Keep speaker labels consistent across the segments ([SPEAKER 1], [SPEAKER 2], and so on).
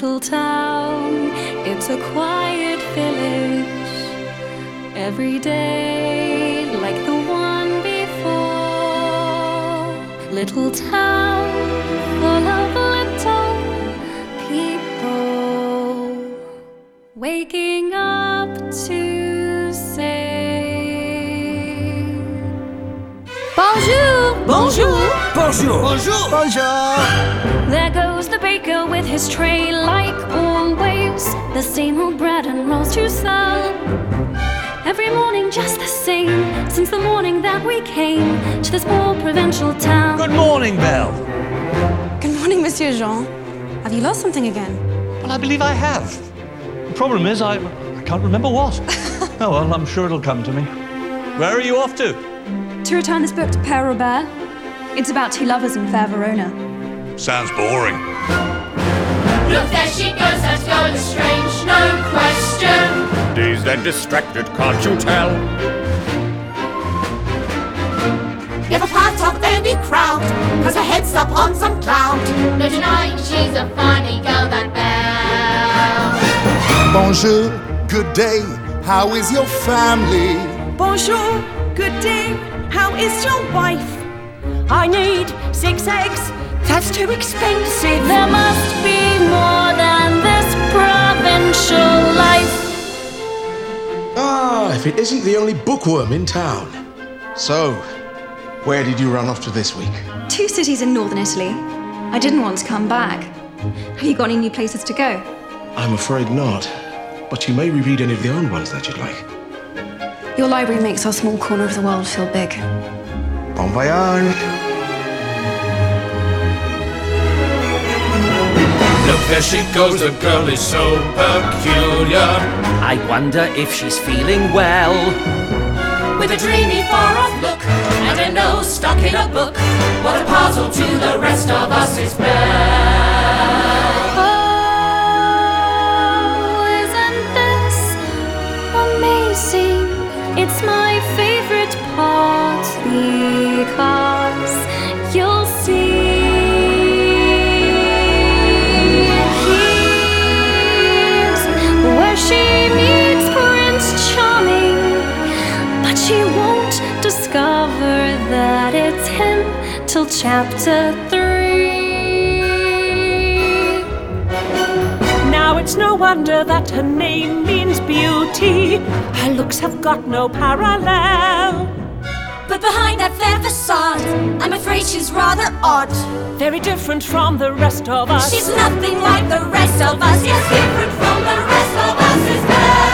[SPEAKER 1] little town, it's a quiet village. Every day like the one before. Little town full of little people waking up to say bonjour,
[SPEAKER 2] Bonjour.
[SPEAKER 3] Bonjour.
[SPEAKER 2] Bonjour.
[SPEAKER 3] Bonjour.
[SPEAKER 1] There goes the baker with his tray like always. The same old bread and rolls to sell. Every morning just the same, since the morning that we came to this poor provincial town.
[SPEAKER 3] Good morning, Belle.
[SPEAKER 4] Good morning, Monsieur Jean. Have you lost something again?
[SPEAKER 3] Well, I believe I have. The problem is I can't remember what. Oh, well, I'm sure it'll come to me. Where are you off to?
[SPEAKER 4] To return this book to Père Robert. It's about two lovers in fair Verona.
[SPEAKER 3] Sounds boring.
[SPEAKER 5] Look, there she goes, that girl is strange, no question.
[SPEAKER 6] Dazed and distracted, can't you tell?
[SPEAKER 5] Never part of any crowd, cause her head's up on some cloud. No denying she's a funny girl, that Belle.
[SPEAKER 7] Bonjour, good day, how is your family?
[SPEAKER 8] Bonjour, good day, how is your wife? I need 6 eggs, that's too expensive.
[SPEAKER 1] There must be more than this provincial life.
[SPEAKER 9] Ah, if it isn't the only bookworm in town. So, where did you run off to this week?
[SPEAKER 4] 2 cities in northern Italy. I didn't want to come back. Have you got any new places to go?
[SPEAKER 9] I'm afraid not. But you may reread any of the old ones that you'd like.
[SPEAKER 4] Your library makes our small corner of the world feel big.
[SPEAKER 9] Bon voyage.
[SPEAKER 6] Look, there she goes, the girl is so peculiar.
[SPEAKER 2] I wonder if she's feeling well.
[SPEAKER 5] With a dreamy far-off look and a nose stuck in a book. What a puzzle to the rest of us is Belle.
[SPEAKER 1] Oh, isn't this amazing? It's my favorite part because you'll see. She meets Prince Charming, but she won't discover that it's him till chapter 3.
[SPEAKER 8] Now it's no wonder that her name means beauty. Her looks have got no parallel.
[SPEAKER 5] But behind that fair facade, I'm afraid she's rather odd.
[SPEAKER 8] Very different from the rest of us.
[SPEAKER 5] She's nothing like the rest of us. Yes, different from the rest of us is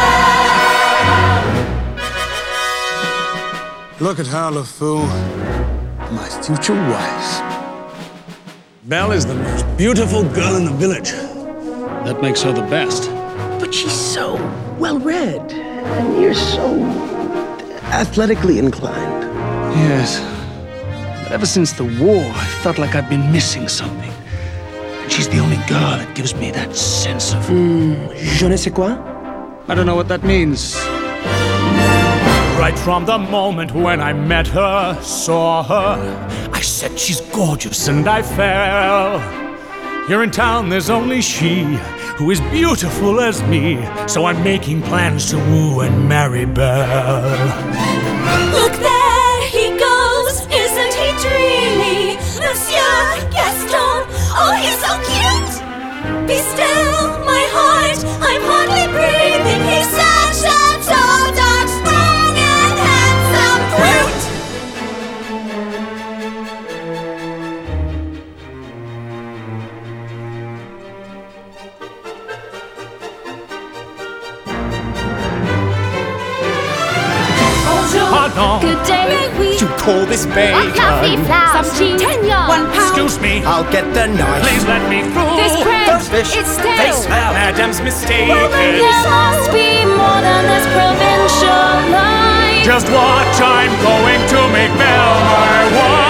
[SPEAKER 5] Belle.
[SPEAKER 7] Look at her, LeFou. My future wife.
[SPEAKER 10] Belle is the most beautiful girl in the village. That makes her the best.
[SPEAKER 2] But she's so well-read, and you're so athletically inclined.
[SPEAKER 10] Yes. But ever since the war, I felt like I've been missing something. And she's the only girl that gives me that sense of...
[SPEAKER 2] Je ne sais quoi?
[SPEAKER 10] I don't know what that means.
[SPEAKER 6] Right from the moment when I met her, saw her, I said she's gorgeous and I fell. Here in town there's only she who is beautiful as me, so I'm making plans to woo and marry Belle.
[SPEAKER 5] Look, there he goes, isn't he dreamy? Monsieur Gaston, oh, he's so cute. Be still, my heart, I'm hardly breathing. He's such a tall, dark, strong, and handsome brute.
[SPEAKER 6] Pardon,
[SPEAKER 1] Good day, we
[SPEAKER 6] you call this bacon?
[SPEAKER 1] some cheese, 10 yards.
[SPEAKER 8] 1 pound.
[SPEAKER 6] Excuse me,
[SPEAKER 2] I'll get the knife.
[SPEAKER 6] please let me through.
[SPEAKER 1] This bread,
[SPEAKER 2] Those fish,
[SPEAKER 1] it's
[SPEAKER 2] they
[SPEAKER 1] stale.
[SPEAKER 2] smell.
[SPEAKER 6] Madam's mistaken.
[SPEAKER 1] There must be more than this provincial life.
[SPEAKER 6] Just watch, I'm going to make Belle my wife.